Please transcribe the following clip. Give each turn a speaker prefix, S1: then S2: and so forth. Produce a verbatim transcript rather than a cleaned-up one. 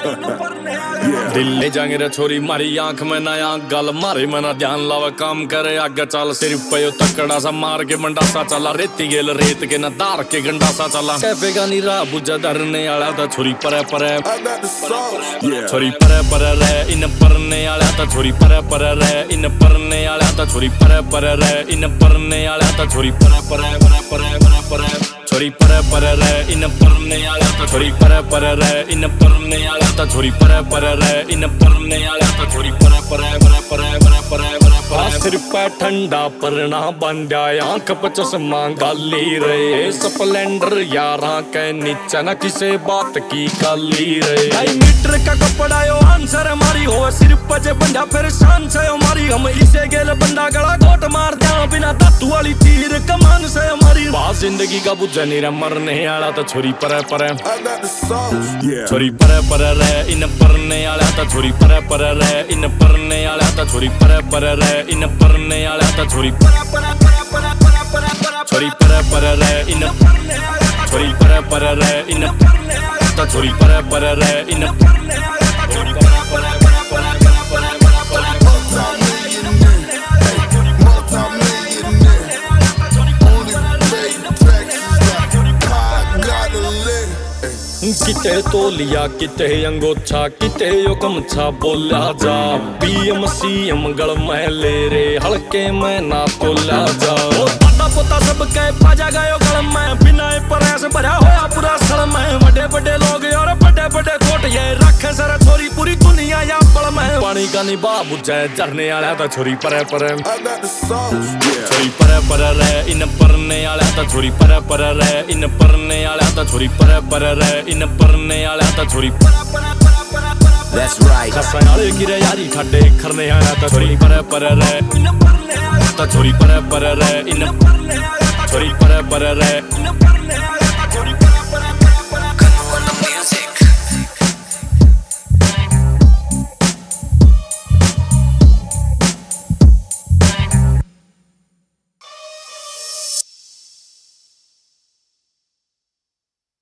S1: दिल्ली जांगे रे छोरी मारी आंख में नया गल मारे मना ध्यान लावा काम करे आगे चल सिर पे तकड़ा सा मार के मंडा सा चला रेती गेल रेत के न दार के गंडा सा चला कैफे का नीरा बुझा धरने आला था छोरी परे परे छोरी परे परे रे इन परने आला था छोरी परे परे रे इन परने आला था छोरी परे परे रे इन परने आला था छोरी परे परे परे परे परे छोरी परे परे रे इन परने आला था छोरी परे परे रे इन परने आला था छोरी परे परे रे इन परने आला था छोरी परे परे परे परे परे परे परे सिर पे ठंडा परना बंदा आंख पे चश्मा गाली रे स्प्लेंडर यारा के नीचे न किसे बात की काली रे ढाई मीटर का कपड़ा यो आंसर हमारी हो सिर पे जे बंदा फिर शान से हमारी हम इसे गेल बंदा गला घोट मार दिया बिना दातू वाली तीर कमान से हमारी बात जिंदगी का बुझा नीरा मरने आला तो छोरी परे परे छोरी परे परे रे इन परने आला तो छोरी परे परे रे इन परने आला तो छोरी परे परे रे इन परने आला तो छोरी परे परे परे परे परे परे छोरी परे परे रे इन छोरी परे परे रे इन तो छोरी परे परे रे इन छोरी परे परे परे परे परे किते तोलिया किते अंगोछा किते यो कमछा बोला जा पीएम सीएम गल में ले रे हल्के में ना तोला जा ओ पाटा पोता सब के पाजा गयो गल में बिना परेस भरा होया पूरा सड़ में बड़े बड़े लोग और बड़े बड़े कोट ये रखे सर छोरी पूरी दुनिया या पल में पानी का निभा बुझे झरने आला तो छोरी परे परे छोरी परे परे रे इन परने आला तो छोरी परे परे रे इन परने आला तो छोरी परे परे रे इन परने आला तो छोरी परे परे परे परे परे That's right कसनाले गिरे यारी खड्डे खरने आला तो छोरी परे परे रे इन परने आला तो छोरी परे परे रे इन परने आला तो छोरी परे परे रे